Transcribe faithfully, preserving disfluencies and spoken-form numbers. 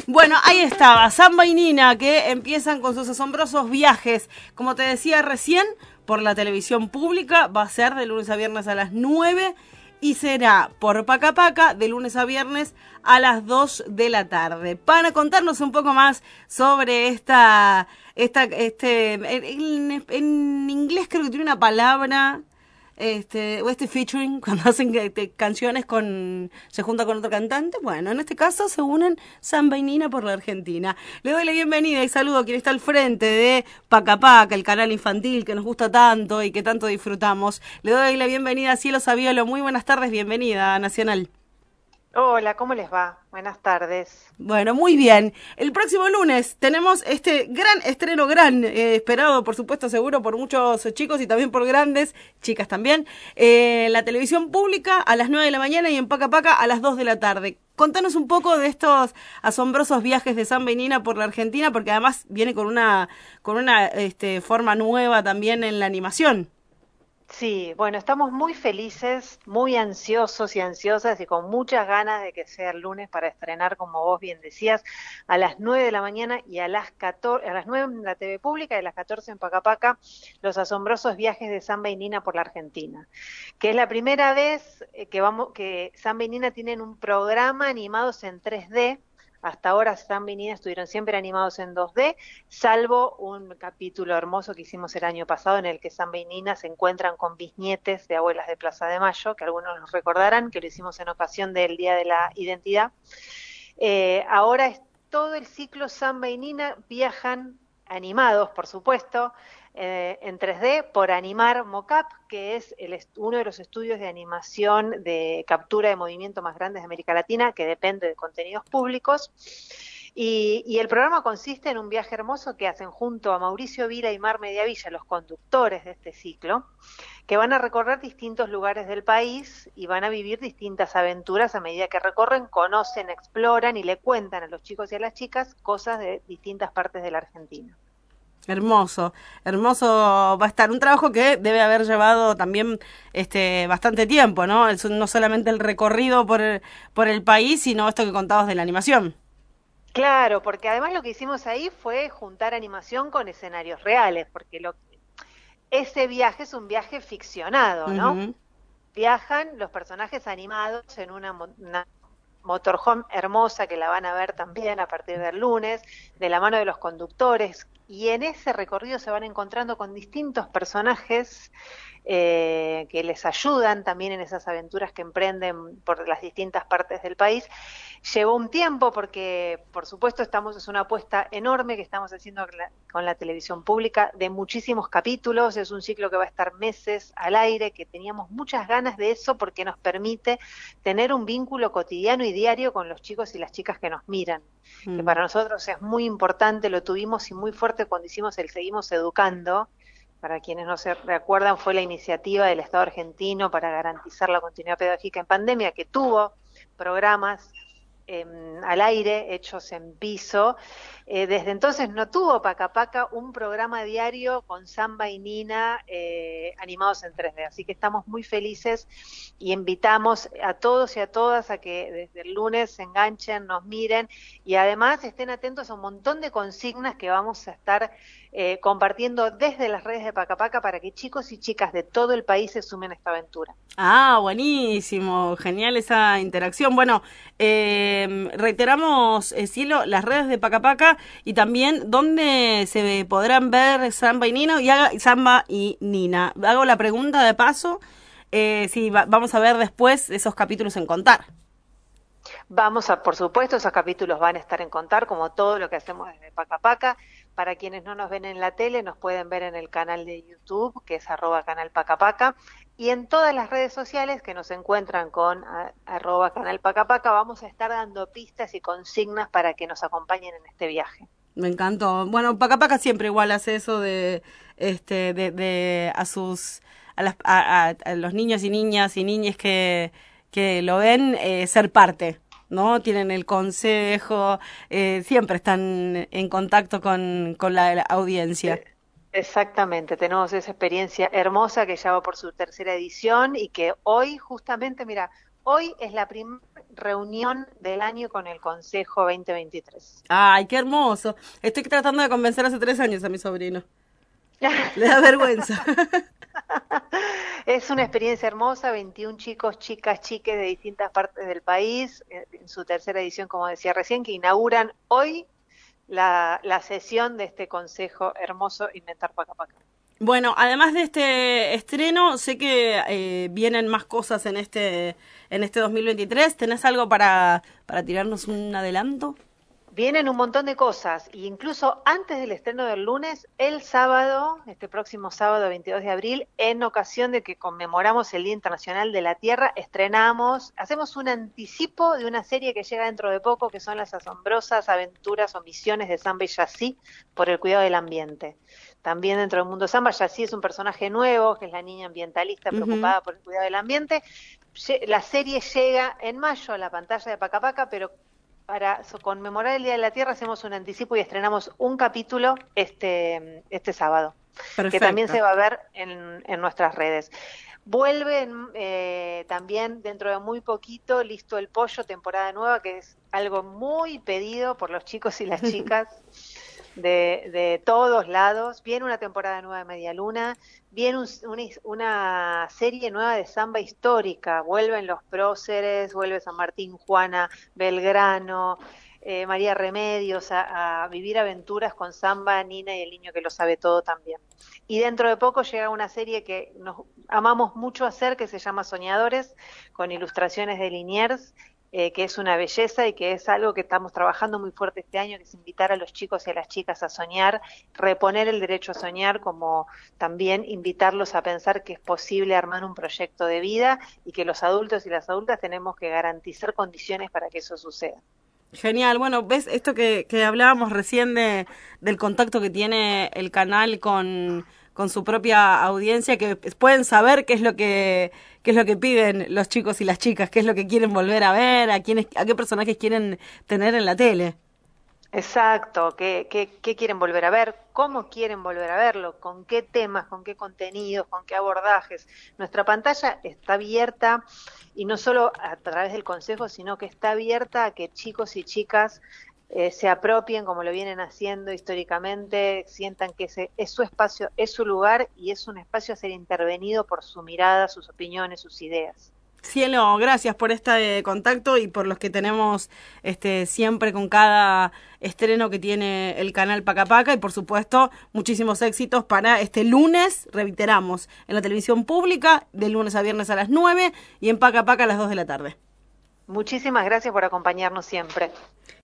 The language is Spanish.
Bueno, ahí estaba, Samba y Nina, que empiezan con sus asombrosos viajes. Como te decía recién, por la televisión pública, va a ser de lunes a viernes a las nueve y será por Paca Paca de lunes a viernes a las dos de la tarde. Para contarnos un poco más sobre esta, esta este, en, en inglés creo que tiene una palabra... Este, o este featuring, cuando hacen este, canciones con, se junta con otro cantante. Bueno, en este caso se unen Samba y Nina por la Argentina. Le doy la bienvenida y saludo a quien está al frente de Paca Paca, el canal infantil que nos gusta tanto y que tanto disfrutamos. Le doy la bienvenida a Cielo Saviolo. Muy buenas tardes, bienvenida a Nacional. Hola, ¿cómo les va? Buenas tardes. Bueno, muy bien. El próximo lunes tenemos este gran estreno, gran, eh, esperado, por supuesto, seguro por muchos chicos y también por grandes, chicas también, eh, la televisión pública a las nueve de la mañana y en Paca Paca a las dos de la tarde. Contanos un poco de estos asombrosos viajes de Samba y Nina por la Argentina, porque además viene con una, con una este, forma nueva también en la animación. Sí, bueno, estamos muy felices, muy ansiosos y ansiosas y con muchas ganas de que sea el lunes para estrenar, como vos bien decías, a las nueve de la mañana y a las catorce, a las nueve en la T V pública y a las catorce en Paca Paca, los asombrosos viajes de Samba y Nina por la Argentina, que es la primera vez que vamos, que Samba y Nina tienen un programa animados en tres D. Hasta ahora Samba y Nina estuvieron siempre animados en dos D, salvo un capítulo hermoso que hicimos el año pasado en el que Samba y Nina se encuentran con bisnietes de abuelas de Plaza de Mayo, que algunos nos recordarán, que lo hicimos en ocasión del Día de la Identidad. Eh, ahora es todo el ciclo Samba y Nina viajan animados, por supuesto, eh, en tres D por Animar Mocap, que es el uno de los estudios de animación de captura de movimiento más grandes de América Latina, que depende de contenidos públicos. Y, y el programa consiste en un viaje hermoso que hacen junto a Mauricio Vila y Mar Mediavilla, los conductores de este ciclo, que van a recorrer distintos lugares del país y van a vivir distintas aventuras a medida que recorren, conocen, exploran y le cuentan a los chicos y a las chicas cosas de distintas partes de la Argentina. Hermoso, hermoso va a estar. Un trabajo que debe haber llevado también este bastante tiempo, ¿no? Es no solamente el recorrido por el, por el país, sino esto que contabas de la animación. Claro, porque además lo que hicimos ahí fue juntar animación con escenarios reales, porque lo, ese viaje es un viaje ficcionado, ¿no? Uh-huh. Viajan los personajes animados en una, una motorhome hermosa que la van a ver también a partir del lunes, de la mano de los conductores, y en ese recorrido se van encontrando con distintos personajes eh, que les ayudan también en esas aventuras que emprenden por las distintas partes del país. Llevó un tiempo porque, por supuesto, estamos es una apuesta enorme que estamos haciendo con la, con la televisión pública de muchísimos capítulos, es un ciclo que va a estar meses al aire, que teníamos muchas ganas de eso porque nos permite tener un vínculo cotidiano y diario con los chicos y las chicas que nos miran, mm. que para nosotros es muy importante, lo tuvimos y muy fuerte cuando hicimos el Seguimos Educando. Para quienes no se recuerdan, fue la iniciativa del Estado argentino para garantizar la continuidad pedagógica en pandemia, que tuvo programas eh, al aire, hechos en piso. Eh, desde entonces no tuvo Paca Paca un programa diario con Samba y Nina eh, animados en tres D. Así que estamos muy felices y invitamos a todos y a todas a que desde el lunes se enganchen, nos miren y además estén atentos a un montón de consignas que vamos a estar eh, compartiendo desde las redes de Paca Paca para que chicos y chicas de todo el país se sumen a esta aventura. Ah, buenísimo, genial esa interacción. Bueno, eh, reiteramos, eh, Cielo, las redes de Paca Paca y también dónde se podrán ver Samba y Nina y haga, Samba y Nina. Hago la pregunta de paso, eh, si va, vamos a ver después esos capítulos en Contar. Vamos a, por supuesto, esos capítulos van a estar en Contar, como todo lo que hacemos desde Paca Paca. Para quienes no nos ven en la tele, nos pueden ver en el canal de YouTube, que es arroba canal Paca Paca, y en todas las redes sociales que nos encuentran con a, arroba canal Paca Paca, vamos a estar dando pistas y consignas para que nos acompañen en este viaje. Me encantó. Bueno, Paca Paca siempre igual hace eso de, este, de, de a sus, a, las, a, a, a los niños y niñas y niñas que, que lo ven, eh, ser parte, ¿no? Tienen el consejo, eh, siempre están en contacto con, con la, la audiencia. Exactamente, tenemos esa experiencia hermosa que ya va por su tercera edición y que hoy justamente, mira, hoy es la primera reunión del año con el Consejo veinte veintitrés. Ay, qué hermoso. Estoy tratando de convencer hace tres años a mi sobrino. Le da vergüenza. Es una experiencia hermosa, veintiún chicos, chicas, chiques de distintas partes del país, en su tercera edición, como decía recién, que inauguran hoy la, la sesión de este consejo hermoso Inventar Paca Paca. Bueno, además de este estreno, sé que eh, vienen más cosas en este en este dos mil veintitrés. ¿Tenés algo para, para tirarnos un adelanto? Vienen un montón de cosas, e incluso antes del estreno del lunes, el sábado, este próximo sábado veintidós de abril, en ocasión de que conmemoramos el Día Internacional de la Tierra, estrenamos, hacemos un anticipo de una serie que llega dentro de poco, que son las asombrosas aventuras o misiones de Samba y Yací por el cuidado del ambiente. También dentro del mundo Samba, Yací es un personaje nuevo, que es la niña ambientalista preocupada uh-huh. por el cuidado del ambiente. La serie llega en mayo a la pantalla de Paca Paca, pero para conmemorar el Día de la Tierra hacemos un anticipo y estrenamos un capítulo este, este sábado, Perfecto. que también se va a ver en, en nuestras redes. Vuelven eh, también dentro de muy poquito Listo el Pollo, temporada nueva, que es algo muy pedido por los chicos y las chicas de, de todos lados. Viene una temporada nueva de Media Luna, viene un, una, una serie nueva de samba histórica, vuelven los próceres, vuelve San Martín, Juana, Belgrano, eh, María Remedios a, a vivir aventuras con samba, Nina y el niño que lo sabe todo también. Y dentro de poco llega una serie que nos amamos mucho hacer, que se llama Soñadores, con ilustraciones de Liniers, Eh, que es una belleza y que es algo que estamos trabajando muy fuerte este año, que es invitar a los chicos y a las chicas a soñar, reponer el derecho a soñar, como también invitarlos a pensar que es posible armar un proyecto de vida y que los adultos y las adultas tenemos que garantizar condiciones para que eso suceda. Genial, bueno, ves esto que, que hablábamos recién de, del contacto que tiene el canal con... con su propia audiencia, que pueden saber qué es lo que qué es lo que piden los chicos y las chicas, qué es lo que quieren volver a ver, a quiénes, a qué personajes quieren tener en la tele. Exacto, qué, qué, qué quieren volver a ver, cómo quieren volver a verlo, con qué temas, con qué contenidos, con qué abordajes. Nuestra pantalla está abierta, y no solo a través del consejo, sino que está abierta a que chicos y chicas Eh, se apropien como lo vienen haciendo históricamente, sientan que ese es su espacio, es su lugar y es un espacio a ser intervenido por su mirada, sus opiniones, sus ideas. Cielo, gracias por este contacto y por los que tenemos este siempre con cada estreno que tiene el canal Paca Paca, y por supuesto muchísimos éxitos para este lunes, reiteramos, en la televisión pública, de lunes a viernes a las nueve y en Paca Paca a las dos de la tarde. Muchísimas gracias por acompañarnos siempre.